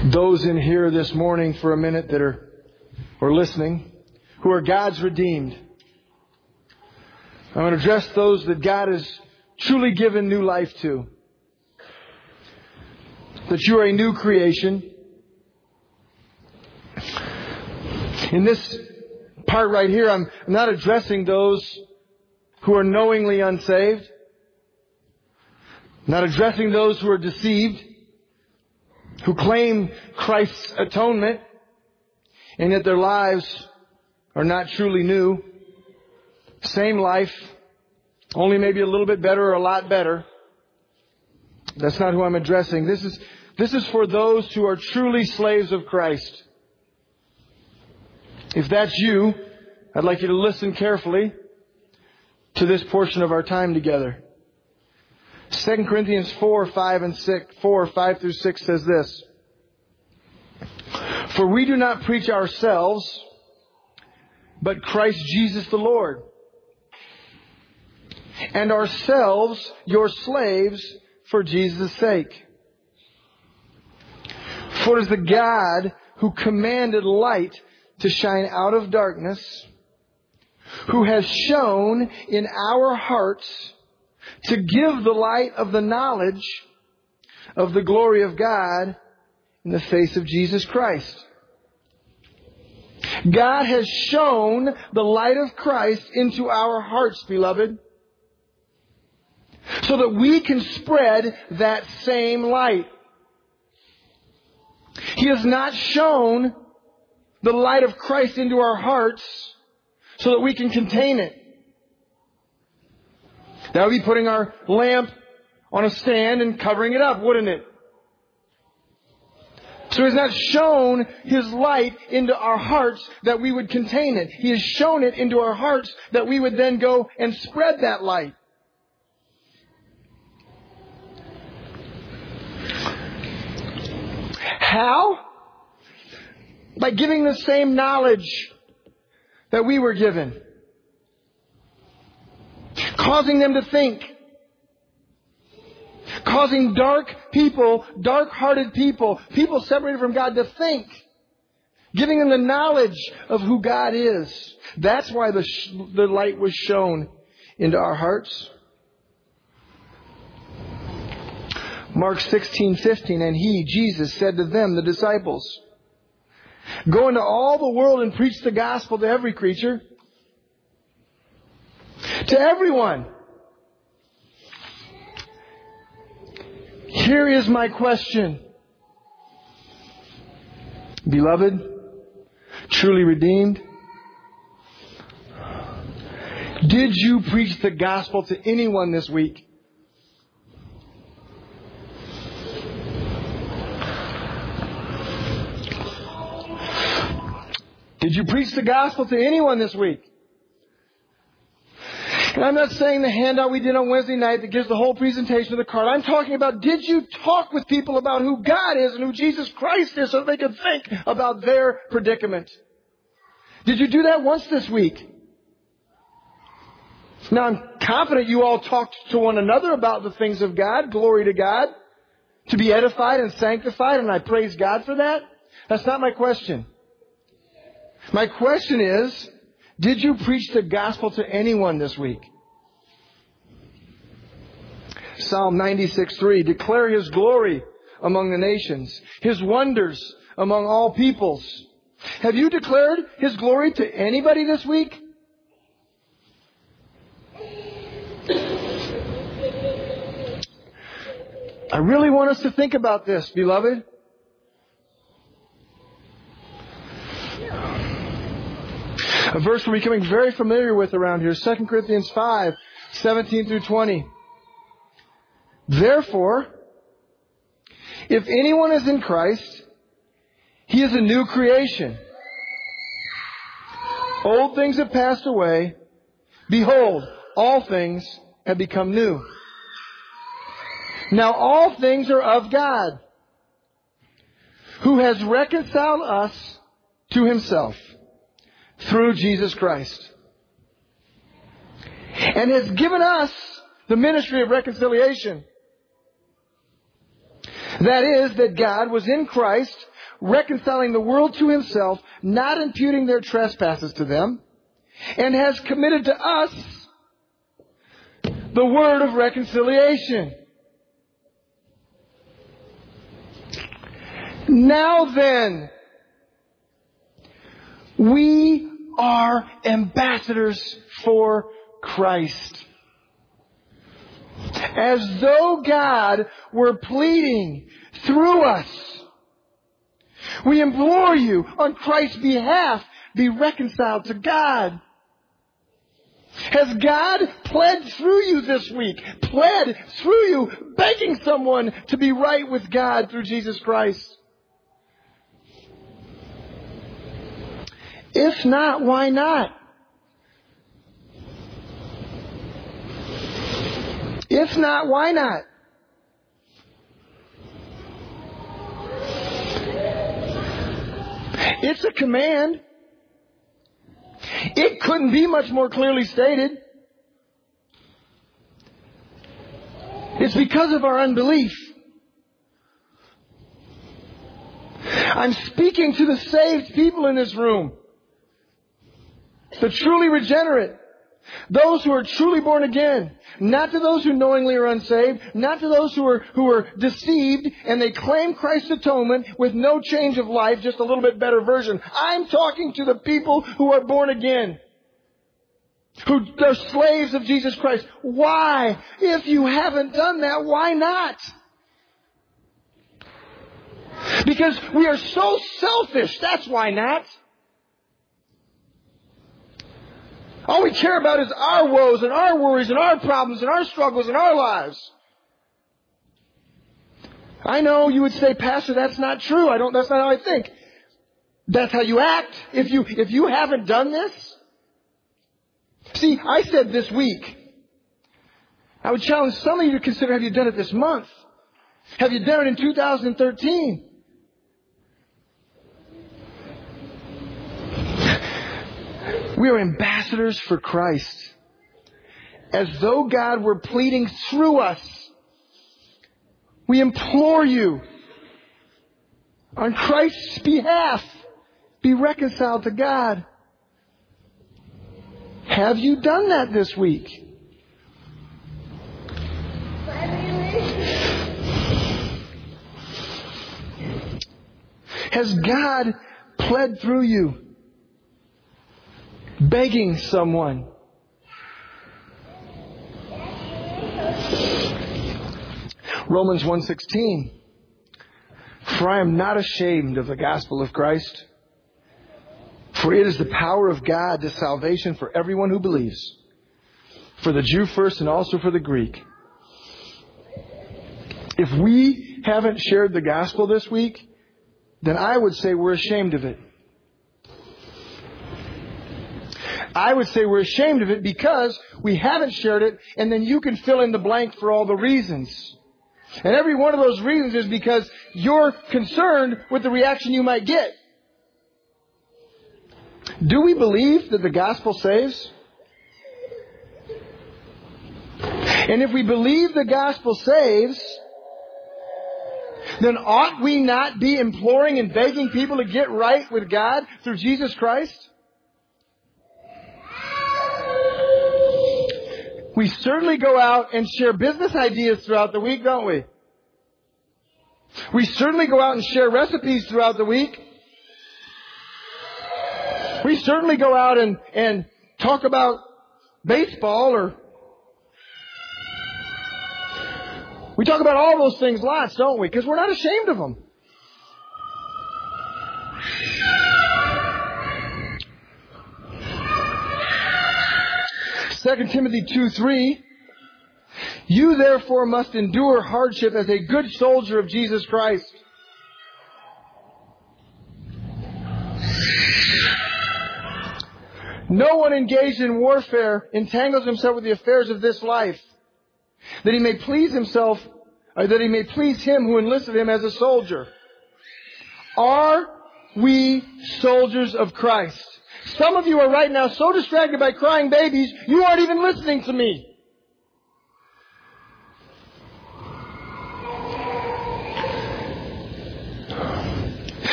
those in here this morning for a minute that are listening, who are God's redeemed. I'm going to address those that God has truly given new life to. That you are a new creation. In this part right here, I'm not addressing those who are knowingly unsaved. I'm not addressing those who are deceived, who claim Christ's atonement, and yet their lives are not truly new. Same life, only maybe a little bit better or a lot better. That's not who I'm addressing. This is for those who are truly slaves of Christ. If that's you, I'd like you to listen carefully to this portion of our time together. 2 Corinthians 4:5 through 6 says this. For we do not preach ourselves, but Christ Jesus the Lord, and ourselves your slaves for Jesus' sake. For it is the God who commanded light to shine out of darkness, who has shone in our hearts to give the light of the knowledge of the glory of God in the face of Jesus Christ. God has shone the light of Christ into our hearts, beloved, so that we can spread that same light. He has not shone the light of Christ into our hearts so that we can contain it. That would be putting our lamp on a stand and covering it up, wouldn't it? So He has not shown His light into our hearts that we would contain it. He has shown it into our hearts that we would then go and spread that light. How? By giving the same knowledge that we were given. Causing them to think. Causing dark-hearted people separated from God to think. Giving them the knowledge of who God is. That's why the light was shown into our hearts. Mark 16:15, and He, Jesus, said to them, the disciples, go into all the world and preach the gospel to every creature. To everyone. Here is my question. Beloved, truly redeemed, did you preach the gospel to anyone this week? Did you preach the gospel to anyone this week? And I'm not saying the handout we did on Wednesday night that gives the whole presentation of the card. I'm talking about, did you talk with people about who God is and who Jesus Christ is so that they could think about their predicament? Did you do that once this week? Now, I'm confident you all talked to one another about the things of God. Glory to God. To be edified and sanctified, and I praise God for that. That's not my question. My question is, did you preach the gospel to anyone this week? Psalm 96:3, declare His glory among the nations, His wonders among all peoples. Have you declared His glory to anybody this week? I really want us to think about this, beloved. A verse we're becoming very familiar with around here, 2 Corinthians 5:17 through 20. Therefore, if anyone is in Christ, he is a new creation. Old things have passed away. Behold, all things have become new. Now all things are of God, who has reconciled us to Himself through Jesus Christ, and has given us the ministry of reconciliation. That is, that God was in Christ reconciling the world to himself, not imputing their trespasses to them, and has committed to us the word of reconciliation. Now then, we are ambassadors for Christ. As though God were pleading through us. We implore you, on Christ's behalf, be reconciled to God. Has God pled through you this week? Pled through you, begging someone to be right with God through Jesus Christ? If not, why not? If not, why not? It's a command. It couldn't be much more clearly stated. It's because of our unbelief. I'm speaking to the saved people in this room. The truly regenerate. Those who are truly born again. Not to those who knowingly are unsaved. Not to those who are deceived and they claim Christ's atonement with no change of life, just a little bit better version. I'm talking to the people who are born again. Who are slaves of Jesus Christ. Why? If you haven't done that, why not? Because we are so selfish. That's why not. All we care about is our woes and our worries and our problems and our struggles and our lives. I know you would say, Pastor, that's not true. That's not how I think. That's how you act. If you haven't done this. See, I said this week, I would challenge some of you to consider, have you done it this month? Have you done it in 2013? We are ambassadors for Christ. As though God were pleading through us. We implore you, on Christ's behalf, be reconciled to God. Have you done that this week? Has God pled through you? Begging someone. Romans 1:16. For I am not ashamed of the gospel of Christ, for it is the power of God to salvation for everyone who believes, for the Jew first and also for the Greek. If we haven't shared the gospel this week, then I would say we're ashamed of it. I would say we're ashamed of it because we haven't shared it, and then you can fill in the blank for all the reasons. And every one of those reasons is because you're concerned with the reaction you might get. Do we believe that the gospel saves? And if we believe the gospel saves, then ought we not be imploring and begging people to get right with God through Jesus Christ? We certainly go out and share business ideas throughout the week, don't we? We certainly go out and share recipes throughout the week. We certainly go out and talk about baseball, or we talk about all those things lots, don't we? Because we're not ashamed of them. 2 Timothy 2:3, you therefore must endure hardship as a good soldier of Jesus Christ. No one engaged in warfare entangles himself with the affairs of this life, that he may please himself, or that he may please him who enlisted him as a soldier. Are we soldiers of Christ? Some of you are right now so distracted by crying babies, you aren't even listening to me.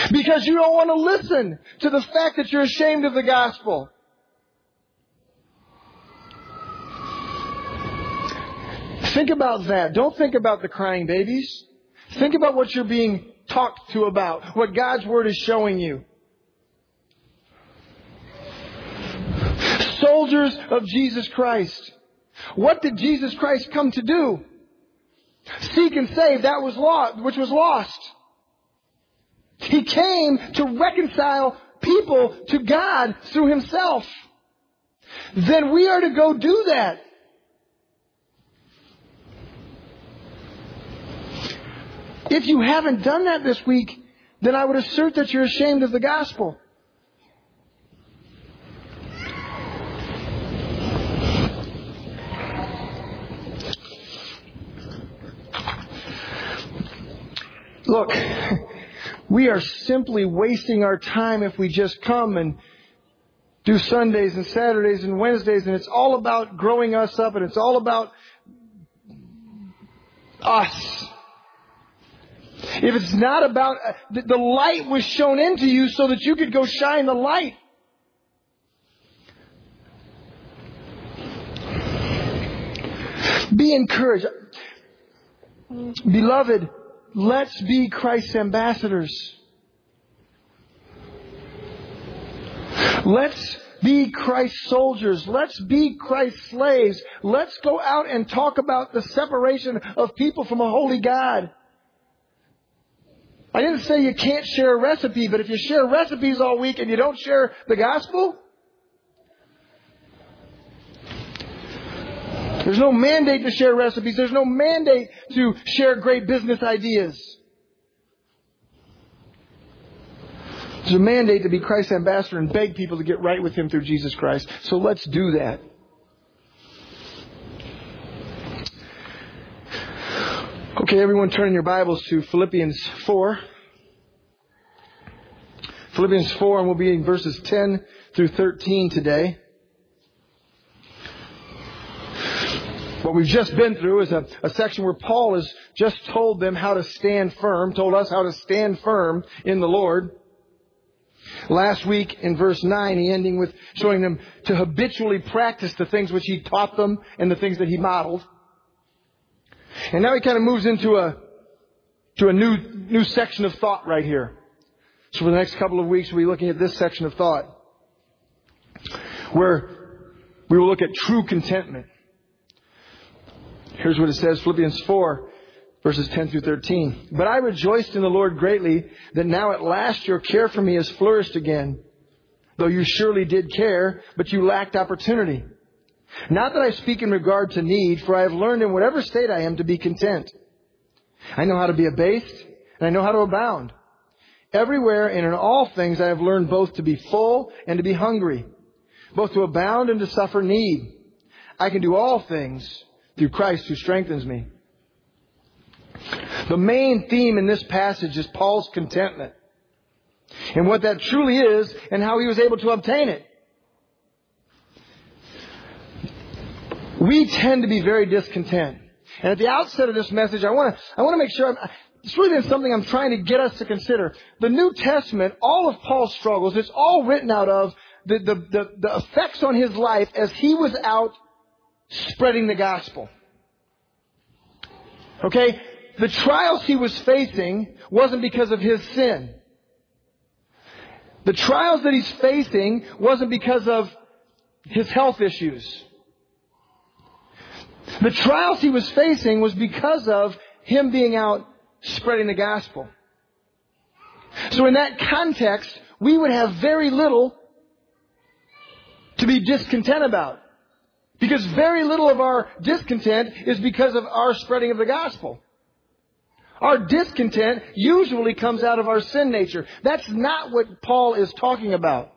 Because you don't want to listen to the fact that you're ashamed of the gospel. Think about that. Don't think about the crying babies. Think about what you're being talked to about, what God's Word is showing you. Soldiers of Jesus Christ. What did Jesus Christ come to do? Seek and save that which was lost. He came to reconcile people to God through Himself. Then we are to go do that. If you haven't done that this week, then I would assert that you're ashamed of the gospel. Look, we are simply wasting our time if we just come and do Sundays and Saturdays and Wednesdays, and it's all about growing us up, and it's all about us. If it's not about, the light was shown into you so that you could go shine the light. Be encouraged. Beloved, let's be Christ's ambassadors. Let's be Christ's soldiers. Let's be Christ's slaves. Let's go out and talk about the separation of people from a holy God. I didn't say you can't share a recipe, but if you share recipes all week and you don't share the gospel, there's no mandate to share recipes. There's no mandate to share great business ideas. There's a mandate to be Christ's ambassador and beg people to get right with Him through Jesus Christ. So let's do that. Okay, everyone turn your Bibles to Philippians 4. Philippians 4, and we'll be in verses 10 through 13 today. What we've just been through is a section where Paul has just told them how to stand firm, told us how to stand firm in the Lord. Last week in verse 9, he ending with showing them to habitually practice the things which he taught them and the things that he modeled. And now he kind of moves into a new section of thought right here. So for the next couple of weeks, we'll be looking at this section of thought, where we will look at true contentment. Here's what it says, Philippians 4, verses 10 through 13. But I rejoiced in the Lord greatly that now at last your care for me has flourished again. Though you surely did care, but you lacked opportunity. Not that I speak in regard to need, for I have learned in whatever state I am to be content. I know how to be abased, and I know how to abound. Everywhere and in all things I have learned both to be full and to be hungry, both to abound and to suffer need. I can do all things through Christ who strengthens me. The main theme in this passage is Paul's contentment, and what that truly is and how he was able to obtain it. We tend to be very discontent. And at the outset of this message, I want to make sure it's really been something I'm trying to get us to consider. The New Testament, all of Paul's struggles, it's all written out of the effects on his life as he was out spreading the gospel. Okay? The trials he was facing wasn't because of his sin. The trials that he's facing wasn't because of his health issues. The trials he was facing was because of him being out spreading the gospel. So in that context, we would have very little to be discontent about. Because very little of our discontent is because of our spreading of the gospel. Our discontent usually comes out of our sin nature. That's not what Paul is talking about.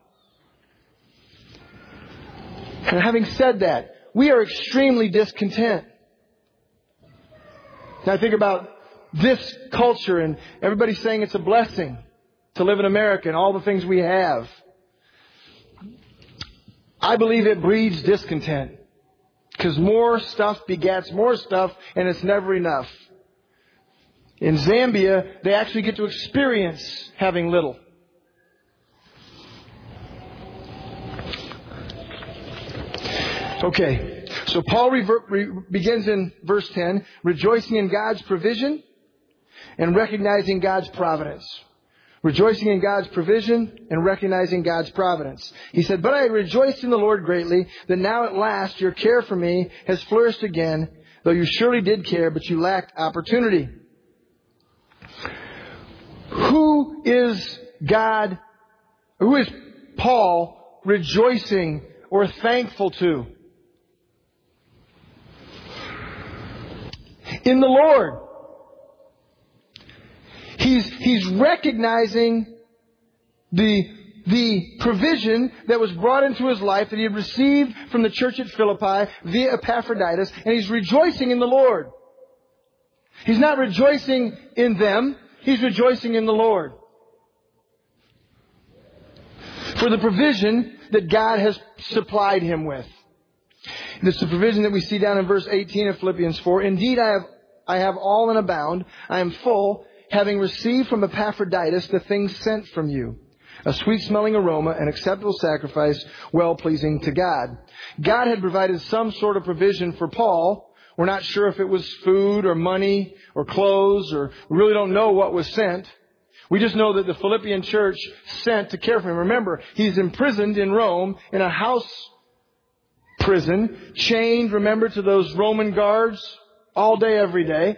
And having said that, we are extremely discontent. Now I think about this culture and everybody saying it's a blessing to live in America and all the things we have. I believe it breeds discontent. Because more stuff begets more stuff and it's never enough. In Zambia, they actually get to experience having little. Okay, so Paul begins in verse 10, rejoicing in God's provision and recognizing God's providence. Rejoicing in God's provision and recognizing God's providence. He said, but I rejoiced in the Lord greatly that now at last your care for me has flourished again, though you surely did care, but you lacked opportunity. Who is Paul rejoicing or thankful to? In the Lord. He's recognizing the provision that was brought into his life that he had received from the church at Philippi via Epaphroditus, and he's rejoicing in the Lord. He's not rejoicing in them, he's rejoicing in the Lord. For the provision that God has supplied him with. This is the provision that we see down in verse 18 of Philippians 4. Indeed, I have all and abound. I am full, having received from Epaphroditus the things sent from you, a sweet-smelling aroma, an acceptable sacrifice, well-pleasing to God. God had provided some sort of provision for Paul. We're not sure if it was food or money or clothes, or we really don't know what was sent. We just know that the Philippian church sent to care for him. Remember, he's imprisoned in Rome in a house prison, chained, remember, to those Roman guards all day, every day.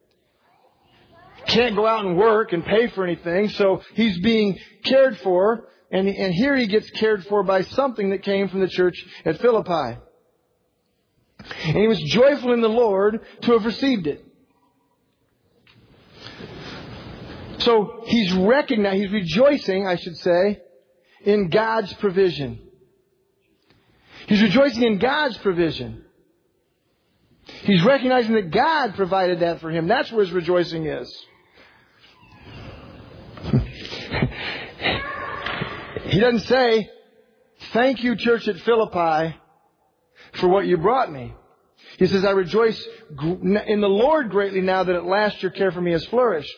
Can't go out and work and pay for anything, so he's being cared for, and here he gets cared for by something that came from the church at Philippi. And he was joyful in the Lord to have received it. So he's rejoicing, I should say, in God's provision. He's rejoicing in God's provision. He's recognizing that God provided that for him. That's where his rejoicing is. He doesn't say, thank you, church at Philippi, for what you brought me. He says, I rejoice in the Lord greatly now that at last your care for me has flourished.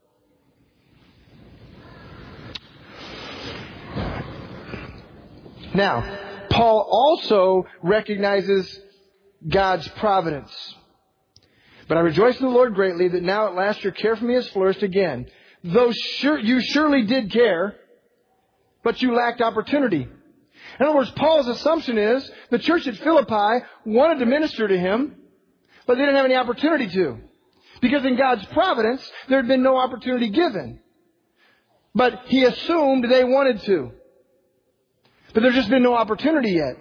Now, Paul also recognizes God's providence. But I rejoice in the Lord greatly that now at last your care for me has flourished again. Though you surely did care, but you lacked opportunity. In other words, Paul's assumption is the church at Philippi wanted to minister to him, but they didn't have any opportunity to. Because in God's providence, there had been no opportunity given. But he assumed they wanted to. But there's just been no opportunity yet.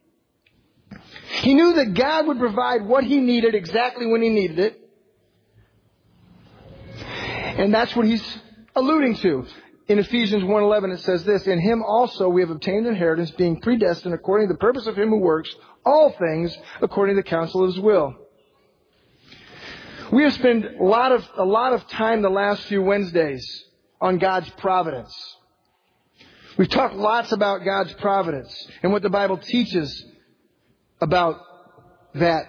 He knew that God would provide what he needed exactly when he needed it. And that's what he's alluding to. In Ephesians 1:11 it says this, in him also we have obtained inheritance, being predestined according to the purpose of him who works all things according to the counsel of his will. We have spent a lot of time the last few Wednesdays on God's providence. We've talked lots about God's providence and what the Bible teaches about that.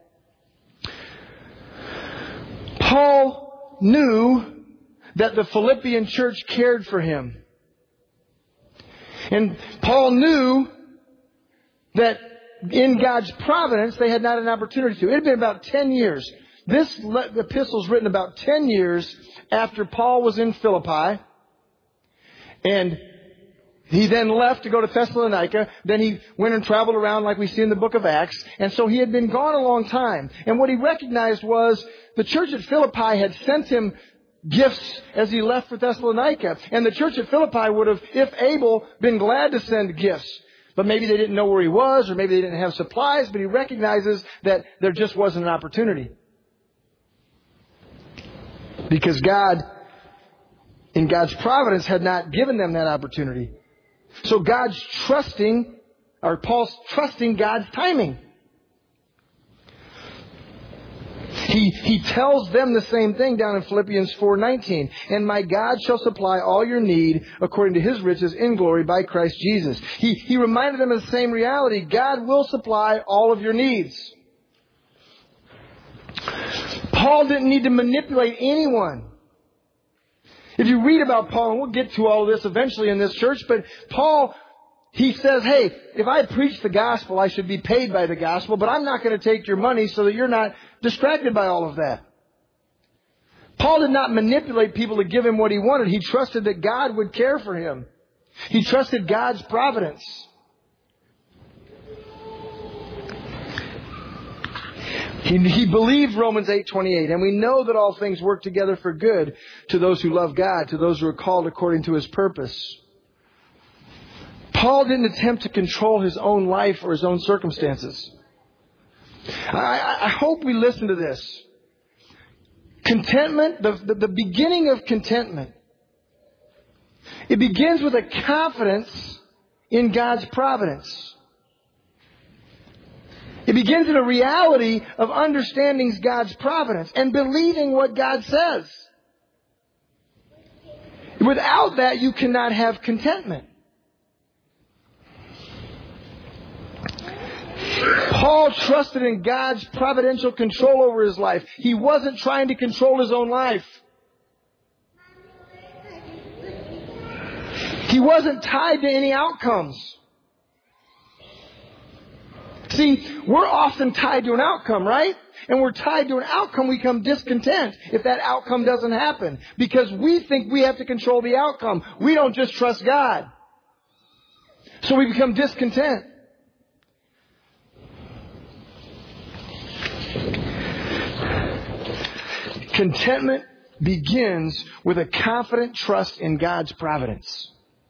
Paul knew that the Philippian church cared for him. And Paul knew that in God's providence they had not an opportunity to. It had been about 10 years. This epistle is written about 10 years after Paul was in Philippi. And he then left to go to Thessalonica. Then he went and traveled around like we see in the book of Acts. And so he had been gone a long time. And what he recognized was the church at Philippi had sent him gifts as he left for Thessalonica. And the church at Philippi would have, if able, been glad to send gifts. But maybe they didn't know where he was, or maybe they didn't have supplies. But he recognizes that there just wasn't an opportunity. Because God, in God's providence, had not given them that opportunity. So Paul's trusting God's timing. He tells them the same thing down in Philippians 4:19. And my God shall supply all your need according to his riches in glory by Christ Jesus. He reminded them of the same reality. God will supply all of your needs. Paul didn't need to manipulate anyone. If you read about Paul, and we'll get to all of this eventually in this church, but Paul, he says, hey, if I preach the gospel, I should be paid by the gospel, but I'm not going to take your money so that you're not distracted by all of that. Paul did not manipulate people to give him what he wanted. He trusted that God would care for him. He trusted God's providence. He believed Romans 8:28, and we know that all things work together for good to those who love God, to those who are called according to His purpose. Paul didn't attempt to control his own life or his own circumstances. I hope we listen to this. Contentment, the beginning of contentment, it begins with a confidence in God's providence. It begins in a reality of understanding God's providence and believing what God says. Without that, you cannot have contentment. Paul trusted in God's providential control over his life. He wasn't trying to control his own life. He wasn't tied to any outcomes. See, we're often tied to an outcome, right? And we're tied to an outcome, we become discontent if that outcome doesn't happen. Because we think we have to control the outcome. We don't just trust God. So we become discontent. Contentment begins with a confident trust in God's providence.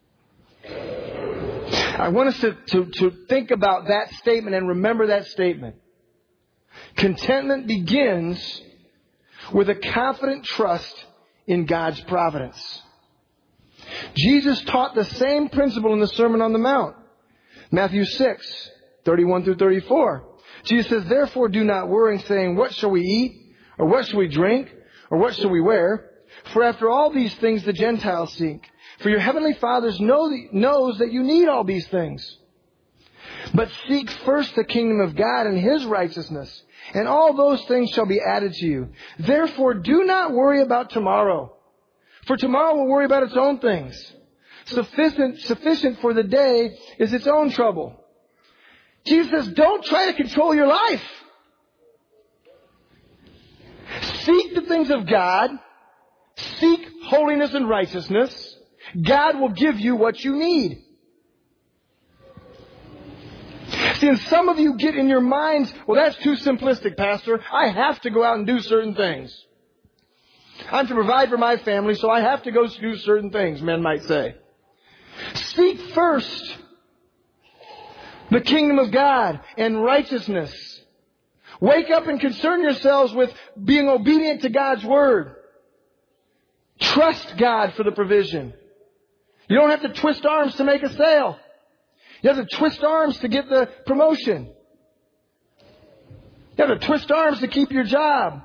I want us to think about that statement and remember that statement. Contentment begins with a confident trust in God's providence. Jesus taught the same principle in the Sermon on the Mount. Matthew 6:31-34. Jesus says, therefore do not worry, saying, what shall we eat? Or what shall we drink? Or what shall we wear? For after all these things the Gentiles seek. For your heavenly Father knows that you need all these things. But seek first the kingdom of God and His righteousness, and all those things shall be added to you. Therefore do not worry about tomorrow, for tomorrow will worry about its own things. Sufficient for the day is its own trouble. Jesus says, don't try to control your life. Seek the things of God. Seek holiness and righteousness. God will give you what you need. See, and some of you get in your minds, well, that's too simplistic, Pastor. I have to go out and do certain things. I'm to provide for my family, so I have to go do certain things, men might say. Seek first the kingdom of God and righteousness. Wake up and concern yourselves with being obedient to God's word. Trust God for the provision. You don't have to twist arms to make a sale. You have to twist arms to get the promotion. You have to twist arms to keep your job.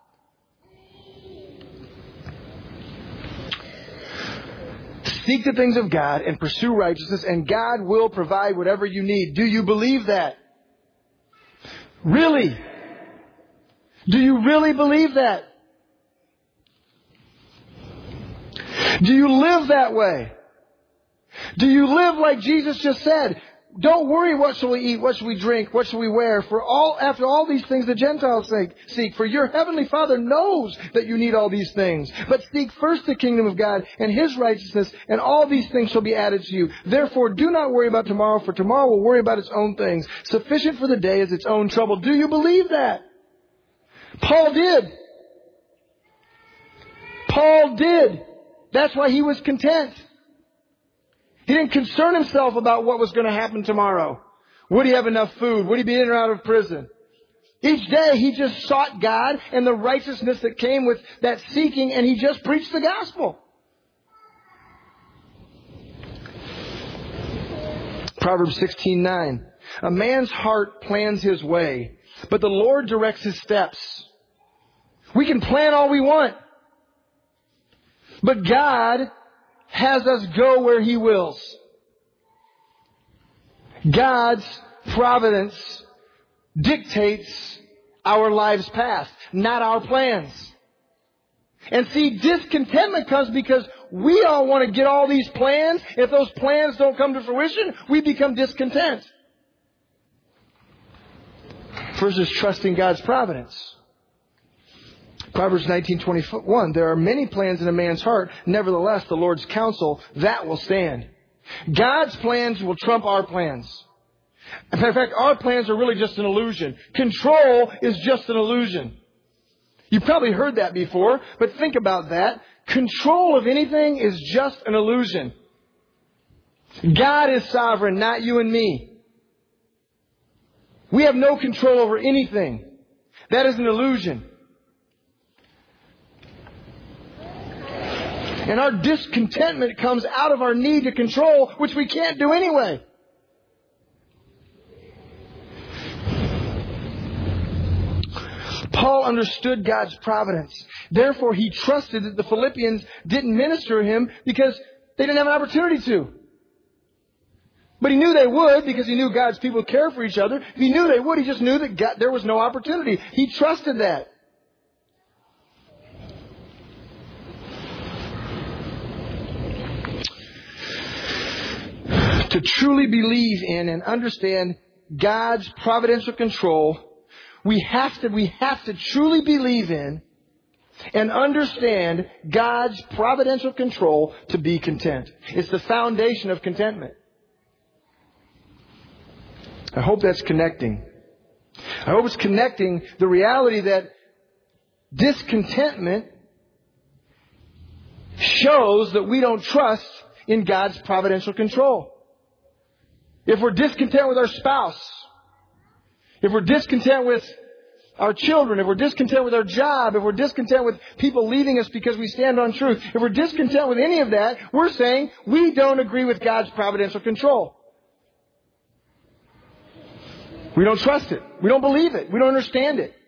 Seek the things of God and pursue righteousness, and God will provide whatever you need. Do you believe that? Really? Do you really believe that? Do you live that way? Do you live like Jesus just said? Don't worry, what shall we eat? What shall we drink? What shall we wear? After all these things the Gentiles seek. For your heavenly Father knows that you need all these things. But seek first the kingdom of God and His righteousness, and all these things shall be added to you. Therefore, do not worry about tomorrow, for tomorrow will worry about its own things. Sufficient for the day is its own trouble. Do you believe that? Paul did. Paul did. That's why he was content. He didn't concern himself about what was going to happen tomorrow. Would he have enough food? Would he be in or out of prison? Each day he just sought God and the righteousness that came with that seeking, and he just preached the gospel. Proverbs 16:9. A man's heart plans his way, but the Lord directs his steps. We can plan all we want, but God has us go where He wills. God's providence dictates our lives past, not our plans. And see, discontentment comes because we all want to get all these plans. If those plans don't come to fruition, we become discontent. First is trusting God's providence. Proverbs 19:21, there are many plans in a man's heart. Nevertheless, the Lord's counsel, that will stand. God's plans will trump our plans. In fact, our plans are really just an illusion. Control is just an illusion. You've probably heard that before, but think about that. Control of anything is just an illusion. God is sovereign, not you and me. We have no control over anything. That is an illusion. And our discontentment comes out of our need to control, which we can't do anyway. Paul understood God's providence. Therefore, he trusted that the Philippians didn't minister to him because they didn't have an opportunity to. But he knew they would because he knew God's people care for each other. He knew they would. He just knew that there was no opportunity. He trusted that. To truly believe in and understand God's providential control, we have to truly believe in and understand God's providential control to be content. It's the foundation of contentment. I hope that's connecting. I hope it's connecting the reality that discontentment shows that we don't trust in God's providential control. If we're discontent with our spouse, if we're discontent with our children, if we're discontent with our job, if we're discontent with people leaving us because we stand on truth, if we're discontent with any of that, we're saying we don't agree with God's providential control. We don't trust it. We don't believe it. We don't understand it.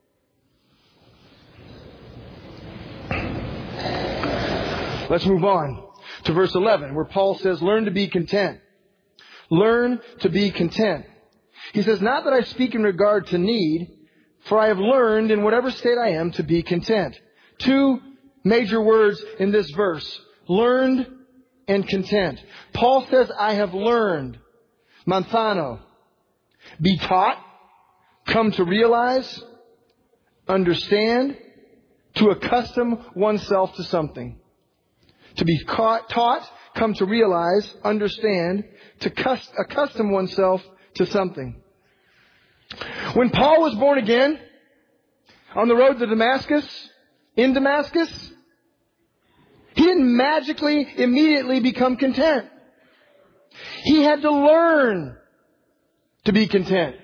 Let's move on to verse 11, where Paul says, learn to be content. Learn to be content. He says, not that I speak in regard to need, for I have learned in whatever state I am to be content. Two major words in this verse, learned and content. Paul says, I have learned, manthano, be taught, come to realize, understand, to accustom oneself to something. To be taught, come to realize, understand, to accustom oneself to something. When Paul was born again, on the road to Damascus, in Damascus, he didn't magically, immediately become content. He had to learn to be content.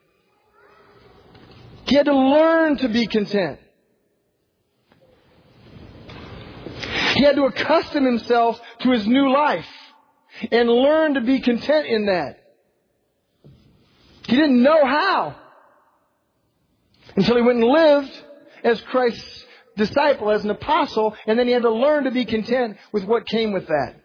He had to learn to be content. He had to accustom himself to his new life and learn to be content in that. He didn't know how until he went and lived as Christ's disciple, as an apostle, and then he had to learn to be content with what came with that.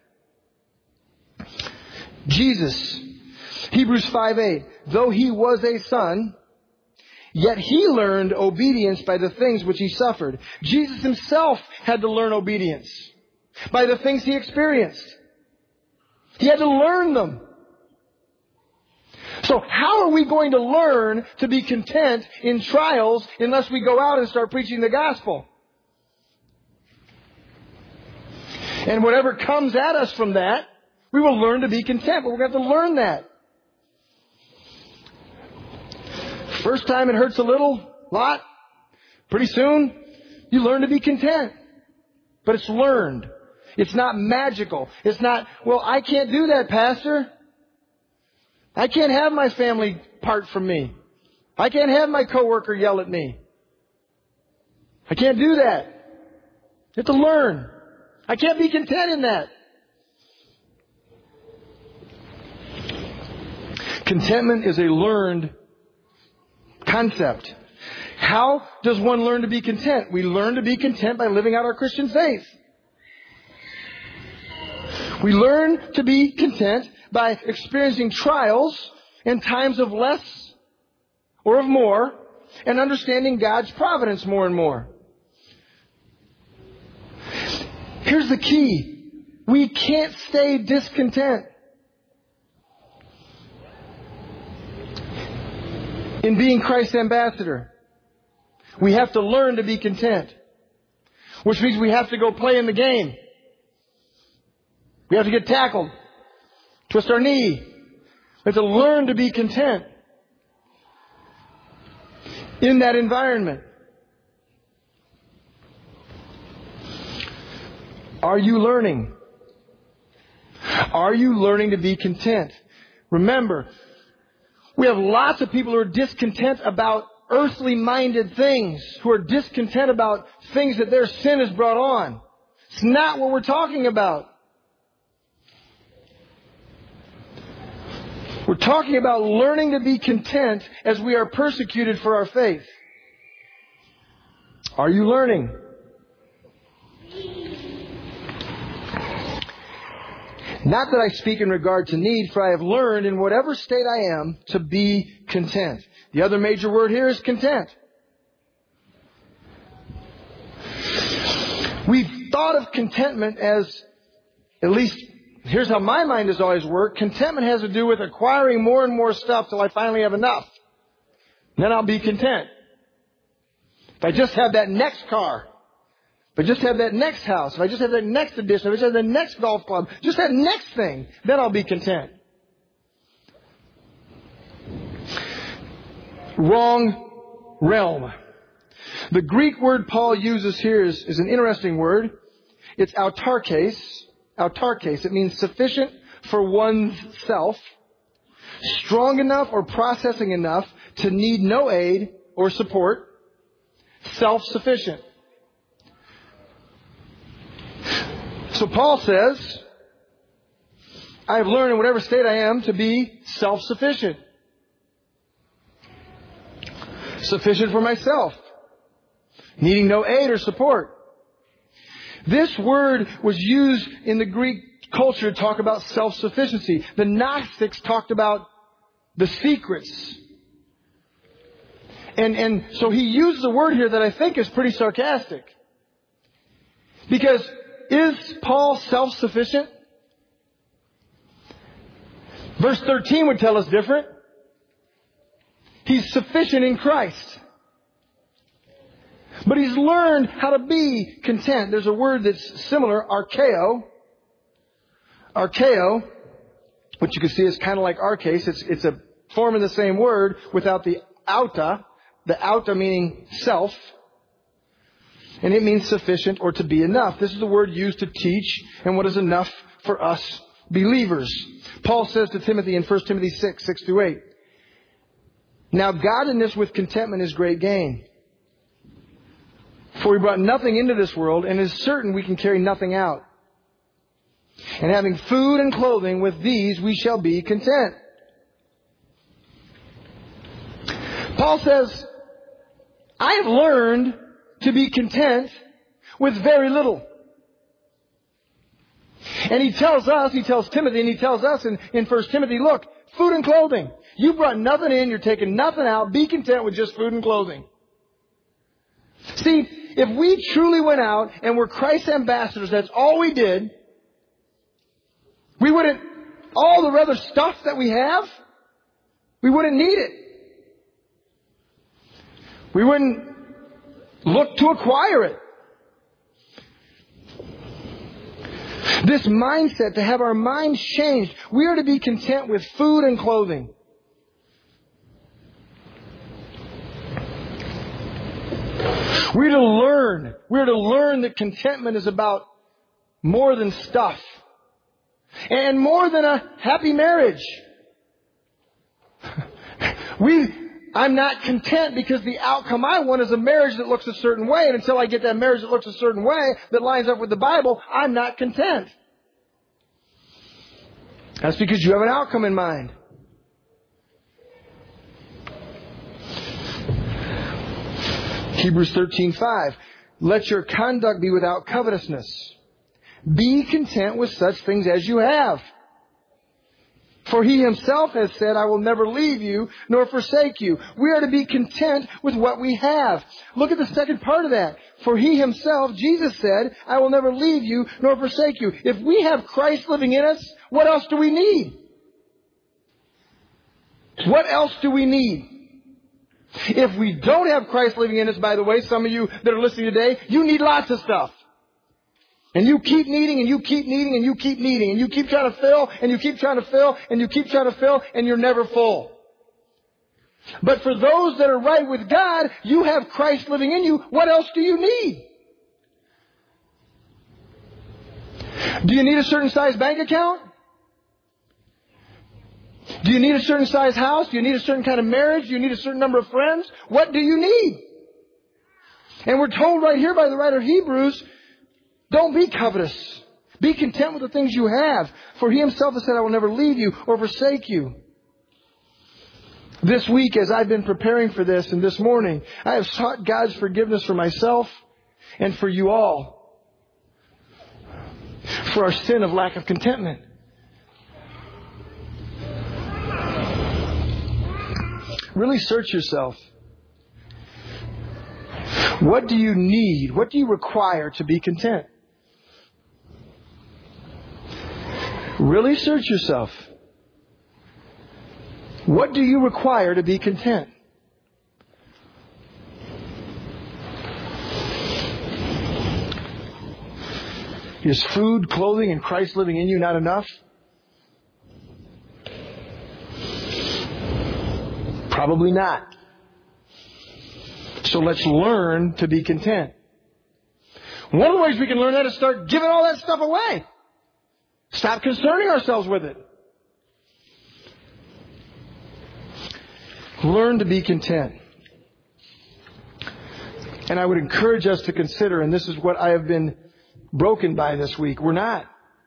Jesus, Hebrews 5:8, though he was a son, yet he learned obedience by the things which he suffered. Jesus himself had to learn obedience by the things he experienced. He had to learn them. So how are we going to learn to be content in trials unless we go out and start preaching the gospel? And whatever comes at us from that, we will learn to be content. But we're going to have to learn that. First time it hurts a lot. Pretty soon, you learn to be content. But it's learned. It's not magical. It's not, well, I can't do that, Pastor. I can't have my family part from me. I can't have my coworker yell at me. I can't do that. You have to learn. I can't be content in that. Contentment is a learned concept. How does one learn to be content? We learn to be content by living out our Christian faith. We learn to be content by experiencing trials and times of less or of more and understanding God's providence more and more. Here's the key. We can't stay discontent. In being Christ's ambassador, we have to learn to be content. Which means we have to go play in the game. We have to get tackled. Twist our knee. We have to learn to be content in that environment. Are you learning? Are you learning to be content? Remember, we have lots of people who are discontent about earthly minded things, who are discontent about things that their sin has brought on. It's not what we're talking about. We're talking about learning to be content as we are persecuted for our faith. Are you learning? Not that I speak in regard to need, for I have learned in whatever state I am to be content. The other major word here is content. We've thought of contentment as, at least here's how my mind has always worked. Contentment has to do with acquiring more and more stuff till I finally have enough. Then I'll be content. If I just have that next car, if I just have that next house, if I just have that next addition, if I just have the next golf club, just that next thing, then I'll be content. Wrong realm. The Greek word Paul uses here is an interesting word. It's autarkes. Autarkes. It means sufficient for one's self, strong enough or processing enough to need no aid or support, self-sufficient. So Paul says, I have learned in whatever state I am to be self-sufficient. Sufficient for myself. Needing no aid or support. This word was used in the Greek culture to talk about self-sufficiency. The Gnostics talked about the secrets. And so he used a word here that I think is pretty sarcastic. Because is Paul self-sufficient? Verse 13 would tell us different. He's sufficient in Christ. But he's learned how to be content. There's a word that's similar, archeo. Archeo, which you can see is kind of like arcase. It's a form of the same word without the auta. The auta meaning self. And it means sufficient or to be enough. This is the word used to teach and what is enough for us believers. Paul says to Timothy in 1 Timothy 6:6-8, now godliness with contentment is great gain. For we brought nothing into this world, and it is certain we can carry nothing out. And having food and clothing, with these we shall be content. Paul says, I have learned to be content with very little. And he tells Timothy, and he tells us in 1 Timothy, look, food and clothing. You brought nothing in, you're taking nothing out. Be content with just food and clothing. See, if we truly went out and were Christ's ambassadors, that's all we did, we wouldn't, all the other stuff that we have, we wouldn't need it. We wouldn't look to acquire it. This mindset, to have our minds changed, we are to be content with food and clothing. We're to learn that contentment is about more than stuff. And more than a happy marriage. I'm not content because the outcome I want is a marriage that looks a certain way. And until I get that marriage that looks a certain way, that lines up with the Bible, I'm not content. That's because you have an outcome in mind. Hebrews 13:5. Let your conduct be without covetousness. Be content with such things as you have. For he himself has said, I will never leave you nor forsake you. We are to be content with what we have. Look at the second part of that. For he himself, Jesus said, I will never leave you nor forsake you. If we have Christ living in us, what else do we need? What else do we need? If we don't have Christ living in us, by the way, some of you that are listening today, you need lots of stuff. And you keep needing, and you keep needing, and you keep needing, and you keep trying to fill, and you keep trying to fill, and you keep trying to fill, and you're never full. But for those that are right with God, you have Christ living in you. What else do you need? Do you need a certain size bank account? Do you need a certain size house? Do you need a certain kind of marriage? Do you need a certain number of friends? What do you need? And we're told right here by the writer of Hebrews, don't be covetous. Be content with the things you have. For he himself has said, I will never leave you or forsake you. This week, as I've been preparing for this, and this morning, I have sought God's forgiveness for myself and for you all. For our sin of lack of contentment. Really search yourself. What do you need? What do you require to be content? Really search yourself. What do you require to be content? Is food, clothing, and Christ living in you not enough? Probably not. So let's learn to be content. One of the ways we can learn that is start giving all that stuff away. Stop concerning ourselves with it. Learn to be content. And I would encourage us to consider, and this is what I have been broken by this week, we're not.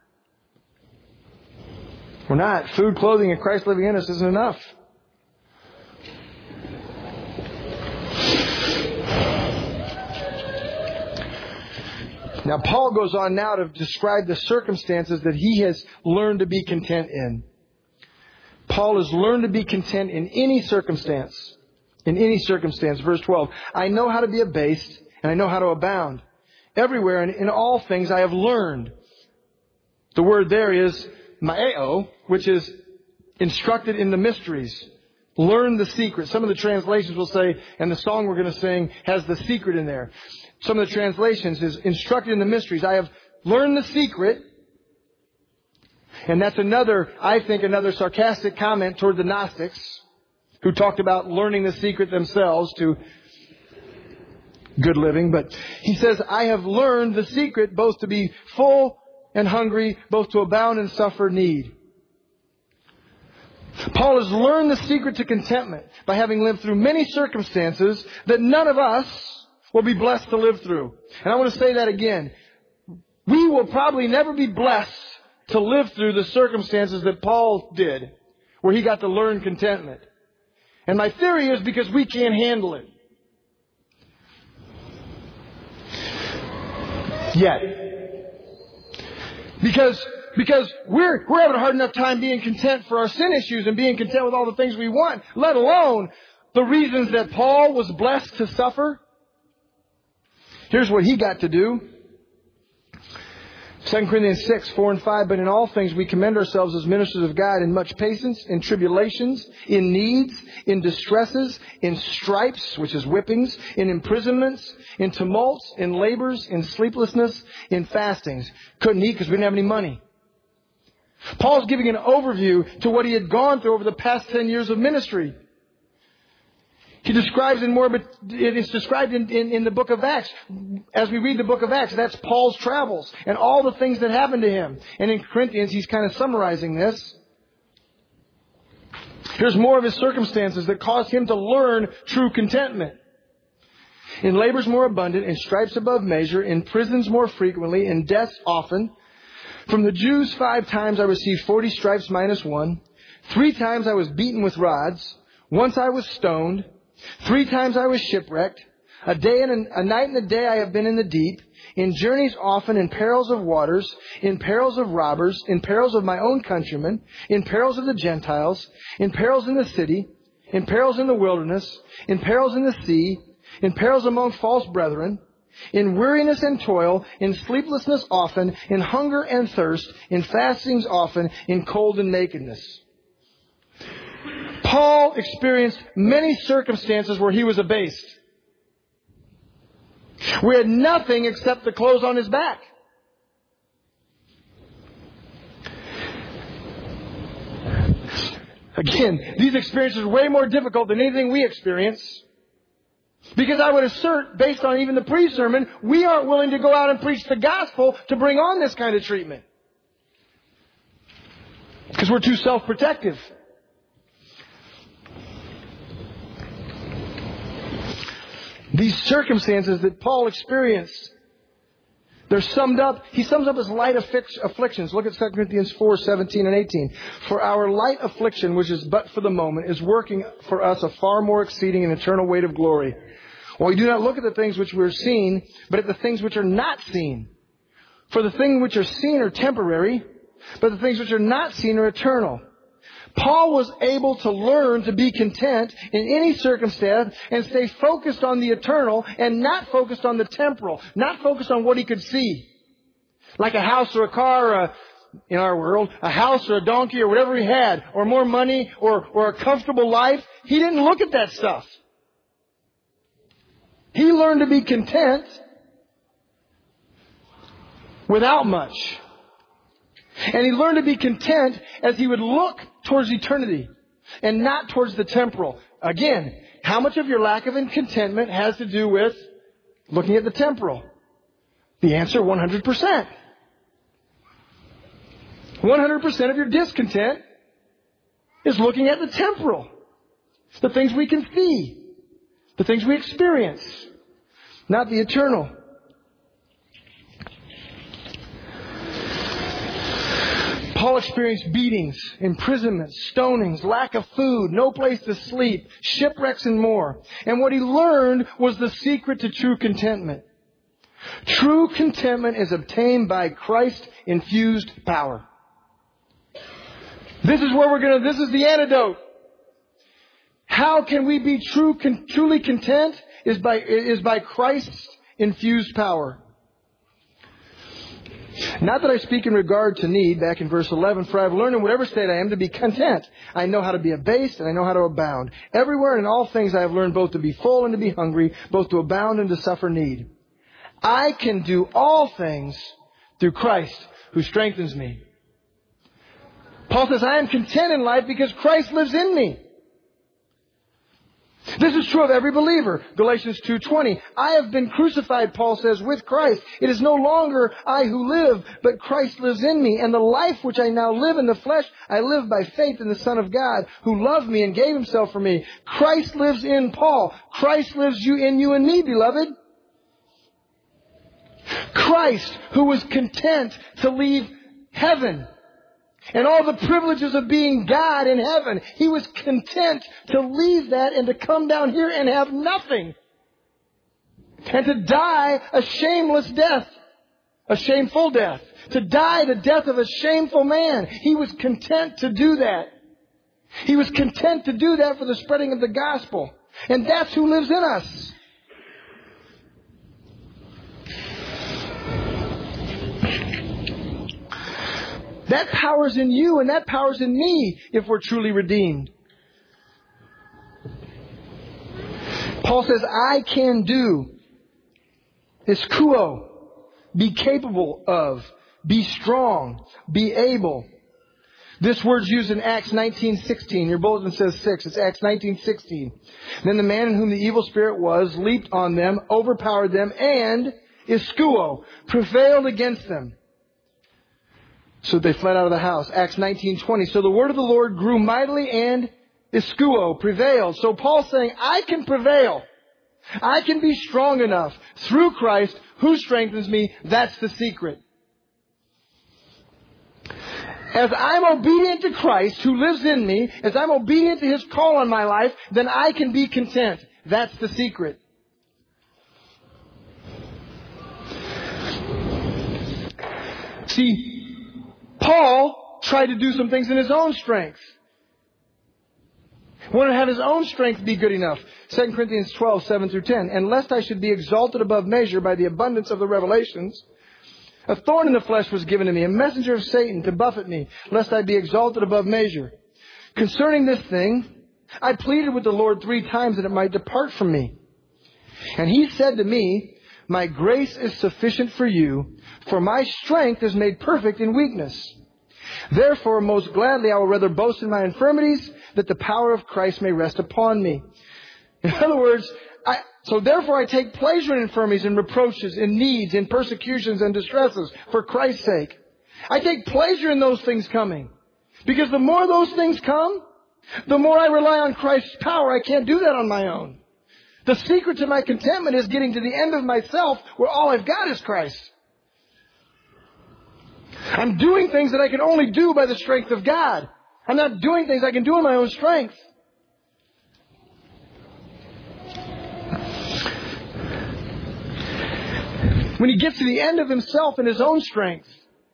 We're not. Food, clothing, and Christ living in us isn't enough. Now, Paul goes on now to describe the circumstances that he has learned to be content in. Paul has learned to be content in any circumstance. In any circumstance. Verse 12. I know how to be abased, and I know how to abound. Everywhere and in all things I have learned. The word there is maeo, which is instructed in the mysteries. Learn the secret. Some of the translations will say, and the song we're going to sing has the secret in there. Some of the translations is instructed in the mysteries. I have learned the secret. And that's I think another sarcastic comment toward the Gnostics who talked about learning the secret themselves to good living. But he says, I have learned the secret both to be full and hungry, both to abound and suffer need. Paul has learned the secret to contentment by having lived through many circumstances that none of us will be blessed to live through. And I want to say that again. We will probably never be blessed to live through the circumstances that Paul did, where he got to learn contentment. And my theory is because we can't handle it. Yet. Because we're having a hard enough time being content for our sin issues and being content with all the things we want, let alone the reasons that Paul was blessed to suffer. Here's what he got to do. 2 Corinthians 6, 4 and 5, but in all things we commend ourselves as ministers of God in much patience, in tribulations, in needs, in distresses, in stripes, which is whippings, in imprisonments, in tumults, in labors, in sleeplessness, in fastings. Couldn't eat because we didn't have any money. Paul's giving an overview to what he had gone through over the past 10 years of ministry. He describes in more, but it is described in the book of Acts. As we read the book of Acts, that's Paul's travels and all the things that happened to him. And in Corinthians, he's kind of summarizing this. Here's more of his circumstances that caused him to learn true contentment. In labors more abundant, in stripes above measure, in prisons more frequently, in deaths often. From the Jews 5 times I received 40 stripes minus 1. 3 times I was beaten with rods. Once I was stoned. 3 times I was shipwrecked. A night and a day I have been in the deep. in journeys often, in perils of waters, in perils of robbers, in perils of my own countrymen, in perils of the Gentiles, in perils in the city, in perils in the wilderness, in perils in the sea, in perils among false brethren, in weariness and toil, in sleeplessness often, in hunger and thirst, in fastings often, in cold and nakedness. Paul experienced many circumstances where he was abased. We had nothing except the clothes on his back. Again, these experiences are way more difficult than anything we experience. Because I would assert, based on even the pre-sermon, we aren't willing to go out and preach the gospel to bring on this kind of treatment. Because we're too self-protective. These circumstances that Paul experienced, they're summed up. He sums up as light afflictions. Look at 2 Corinthians 4, 17 and 18. For our light affliction, which is but for the moment, is working for us a far more exceeding and eternal weight of glory. Well, we do not look at the things which we're seen, but at the things which are not seen. For the things which are seen are temporary, but the things which are not seen are eternal. Paul was able to learn to be content in any circumstance and stay focused on the eternal and not focused on the temporal, not focused on what he could see. Like a house or a car, or in our world, a house or a donkey or whatever he had, or more money or a comfortable life. He didn't look at that stuff. He learned to be content without much. And he learned to be content as he would look towards eternity and not towards the temporal. Again, how much of your lack of contentment has to do with looking at the temporal? The answer, 100%. 100% of your discontent is looking at the temporal. The things we can see. The things we experience. Not the eternal. Paul experienced beatings, imprisonments, stonings, lack of food, no place to sleep, shipwrecks and more. And what he learned was the secret to true contentment. True contentment is obtained by Christ-infused power. This is where this is the antidote. How can we be truly content? Is by Christ's infused power. Not that I speak in regard to need, back in verse 11, for I have learned in whatever state I am to be content. I know how to be abased and I know how to abound. Everywhere and in all things I have learned both to be full and to be hungry, both to abound and to suffer need. I can do all things through Christ who strengthens me. Paul says, I am content in life because Christ lives in me. This is true of every believer. Galatians 2:20. I have been crucified, Paul says, with Christ. It is no longer I who live, but Christ lives in me. And the life which I now live in the flesh, I live by faith in the Son of God, who loved me and gave himself for me. Christ lives in Paul. Christ lives in you and me, beloved. Christ, who was content to leave heaven and all the privileges of being God in heaven. He was content to leave that and to come down here and have nothing. And to die a shameless death. A shameful death. To die the death of a shameful man. He was content to do that. He was content to do that for the spreading of the gospel. And that's who lives in us. That power's in you and that power's in me if we're truly redeemed. Paul says, I can do. Iskuo. Be capable of. Be strong. Be able. This word's used in Acts 19:16. Your bulletin says 6. It's Acts 19:16. Then the man in whom the evil spirit was leaped on them, overpowered them, and iskuo, prevailed against them. So they fled out of the house. Acts 19:20. So the word of the Lord grew mightily and iskuo, prevailed. So Paul's saying, I can prevail. I can be strong enough through Christ who strengthens me. That's the secret. As I'm obedient to Christ who lives in me, as I'm obedient to His call on my life, then I can be content. That's the secret. See, Paul tried to do some things in his own strength. He wanted to have his own strength be good enough. 2 Corinthians 12, 7 through 10. And lest I should be exalted above measure by the abundance of the revelations, a thorn in the flesh was given to me, a messenger of Satan to buffet me, lest I be exalted above measure. Concerning this thing, I pleaded with the Lord 3 times that it might depart from me. And He said to me, my grace is sufficient for you, for my strength is made perfect in weakness. Therefore, most gladly I will rather boast in my infirmities, that the power of Christ may rest upon me. In other words, therefore I take pleasure in infirmities and reproaches, in needs, in persecutions and distresses, for Christ's sake. I take pleasure in those things coming. Because the more those things come, the more I rely on Christ's power. I can't do that on my own. The secret to my contentment is getting to the end of myself where all I've got is Christ. I'm doing things that I can only do by the strength of God. I'm not doing things I can do in my own strength. When he gets to the end of himself in his own strength,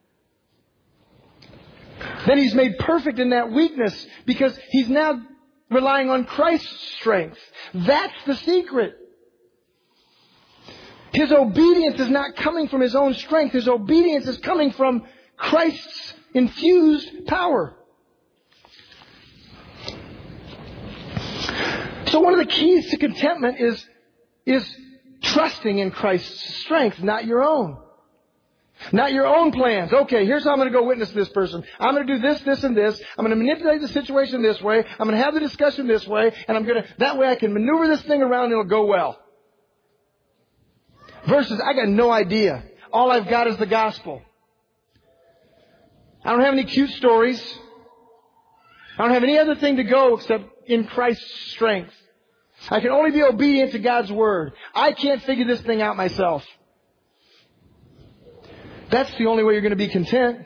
then he's made perfect in that weakness because he's now relying on Christ's strength. That's the secret. His obedience is not coming from his own strength. His obedience is coming from Christ's infused power. So one of the keys to contentment is trusting in Christ's strength, not your own. Not your own plans. Okay, here's how I'm going to go witness this person. I'm going to do this, this, and this. I'm going to manipulate the situation this way. I'm going to have the discussion this way. And that way I can maneuver this thing around and it'll go well. Versus, I got no idea. All I've got is the gospel. I don't have any cute stories. I don't have any other thing to go except in Christ's strength. I can only be obedient to God's word. I can't figure this thing out myself. That's the only way you're going to be content.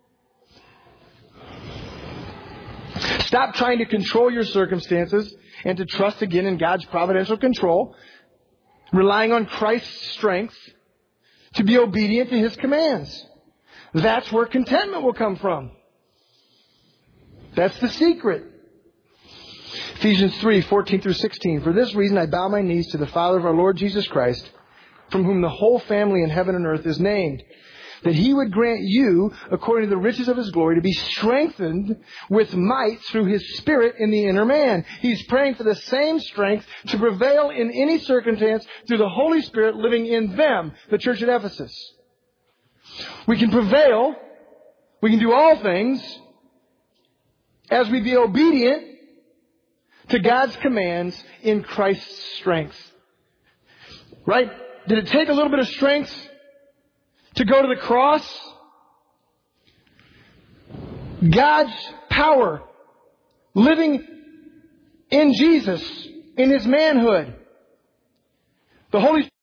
Stop trying to control your circumstances and to trust again in God's providential control, relying on Christ's strength to be obedient to His commands. That's where contentment will come from. That's the secret. Ephesians 3, 14 through 16. For this reason I bow my knees to the Father of our Lord Jesus Christ, from whom the whole family in heaven and earth is named, that He would grant you, according to the riches of His glory, to be strengthened with might through His Spirit in the inner man. He's praying for the same strength to prevail in any circumstance through the Holy Spirit living in them, the church at Ephesus. We can prevail, we can do all things, as we be obedient to God's commands in Christ's strength. Right? Did it take a little bit of strength to go to the cross? God's power living in Jesus, in His manhood. The Holy